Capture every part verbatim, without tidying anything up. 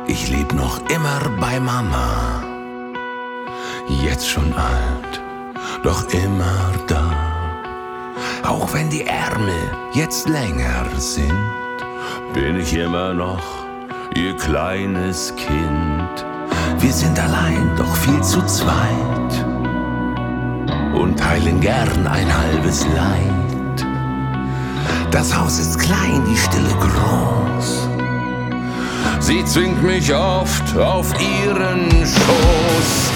Ich leb noch immer bei Mama, jetzt schon alt, doch immer da. Auch wenn die Ärmel jetzt länger sind, bin ich immer noch ihr kleines Kind. Wir sind allein, doch viel zu zweit und teilen gern ein halbes Leid. Das Haus ist klein, die Stille groß. Sie zwingt mich oft auf ihren Schoß.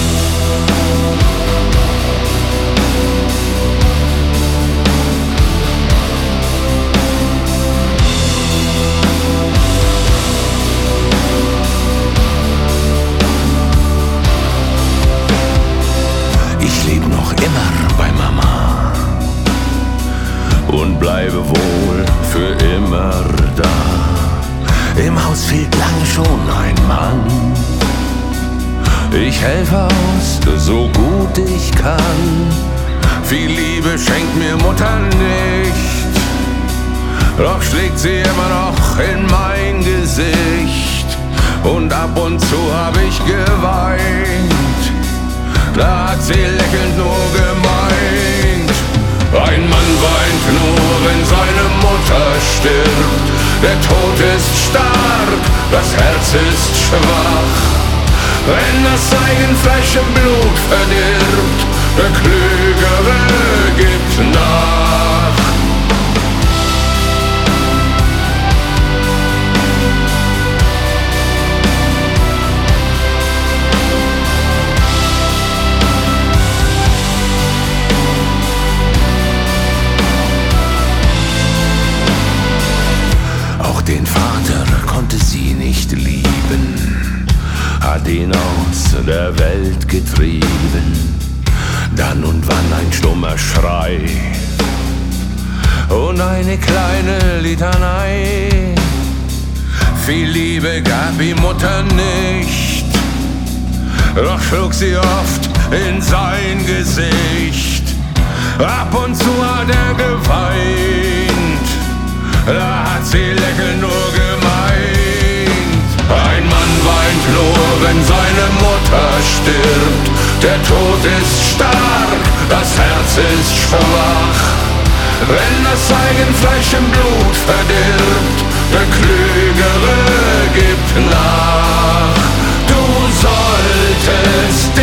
Ich leb noch immer bei Mama und bleibe wohl für immer da. Im Haus fehlt lange schon ein Mann. Ich helfe aus, so gut ich kann. Viel Liebe schenkt mir Mutter nicht, doch schlägt sie immer noch in mein Gesicht. Und ab und zu hab ich geweint, da hat sie lächelnd nur gemeint. Ein Mann weint nur, wenn seine Mutter stirbt. Der Tod ist stark, das Herz ist schwach. Wenn das Eigenfleisch im Blut verdirbt, der Klügere gibt nach. Den Vater konnte sie nicht lieben, hat ihn aus der Welt getrieben. Dann und wann ein stummer Schrei und eine kleine Litanei. Viel Liebe gab ihm Mutter nicht, doch schlug sie oft in sein Gesicht. Ab und zu hat er geweint, da hat sie lächelnd nur gemeint. Ein Mann weint nur, wenn seine Mutter stirbt. Der Tod ist stark, das Herz ist schwach. Wenn das Eigenfleisch im Blut verdirbt, der Klügere gibt nach. Du solltest